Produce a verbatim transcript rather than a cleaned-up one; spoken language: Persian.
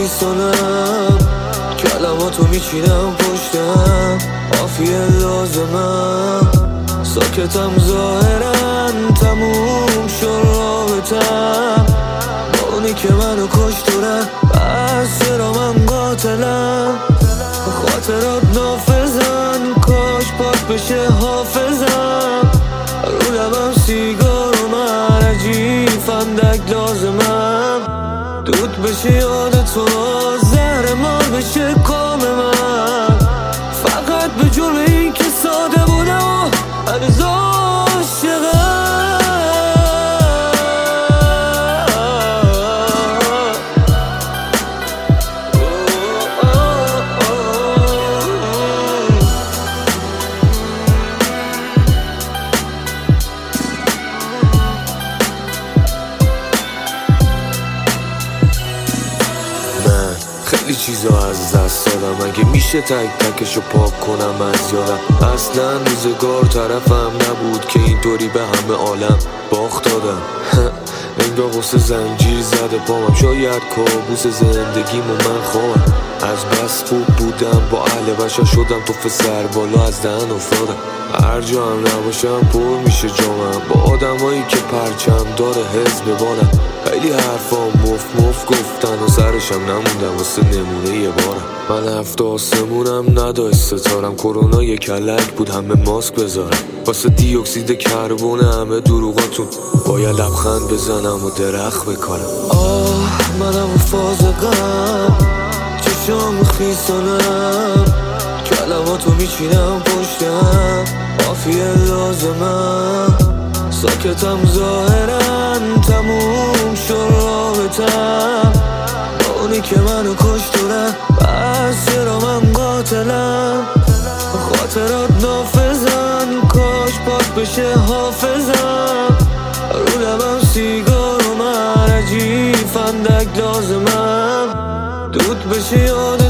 خیسانم، کلماتو میچینم پشتم، عافیه لازمم، ساکتم ظاهرا، تموم شد رابطم با اونی که منو کشت و رفت. بس چرا من قاتلم، خاطرات نافذن، کاش پاک بشه حافظم، رو لبم سیگار و من عجیب فندک لازمم، دود بشه یاد تو، زهر مار بشه کام من، فقط به جرم این که ساده بودم و هنوز عاشقم. خیلی چیزا از دست دادم، اگه میشه تک تکشو پاک کنم از یادم. اصلا روزگار طرفم نبود که اینطوری به همه عالم باخت دادم. انگار غصه زنجیر زده پامم، شاید کابوس زندگیمو من خوابم. از بس خوب بودم با اهل بشر، شدم توف سر بالا از دهن افتادم. هر جا هم نباشم پر میشه جامم با آدمایی که پرچم داره حزب بارم. خیلی حرفام مف مف گفتن و سرشم نموندم واسه نمونه یه بارم. من هفت آسمونم نداشت ستارم، کرونا یه کلک بود همه ماسک بذارم. واسه دی اکسید کربن همه دروغاتون باید لبخند بزنم و درخت بکارم. آه منم و فازقم، چشام خیسانم، کلماتو میچینم پشتم، عافیه لازمم، ساکتم ظاهرا، تموم شد رابطم با اونی که منو کشت و رفت. بس چرا من قاتلم، خاطرات نافذن، کاش پاک بشه حافظم، رو لبم سیگار و من عجیب فندک لازمم، دود بشه یاد